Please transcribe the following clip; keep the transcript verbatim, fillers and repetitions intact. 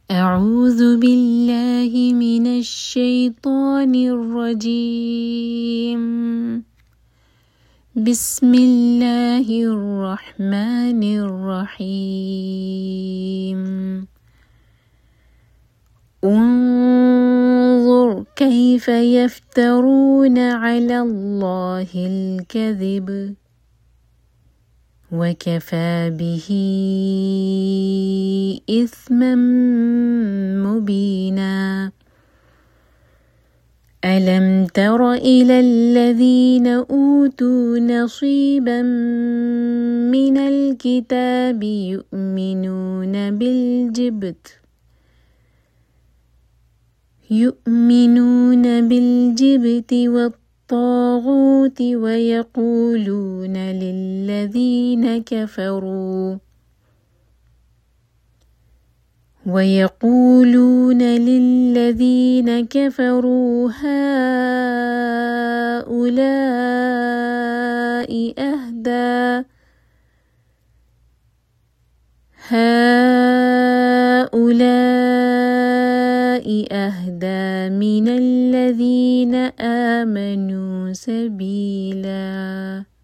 أعوذ بالله من الشيطان الرجيم. بسم الله الرحمن الرحيم. انظر كيف يفترون على الله الكذب وكفى به إثما مبينا. ألم تر إلى الذين أوتوا نصيبا من الكتاب يؤمنون بالجبت يؤمنون بالجبت والطاغوت ويقولون للذين كفروا ويقولون للذين كفروا هؤلاء أهدى هؤلاء أهدى من الذين آمنوا سبيلا.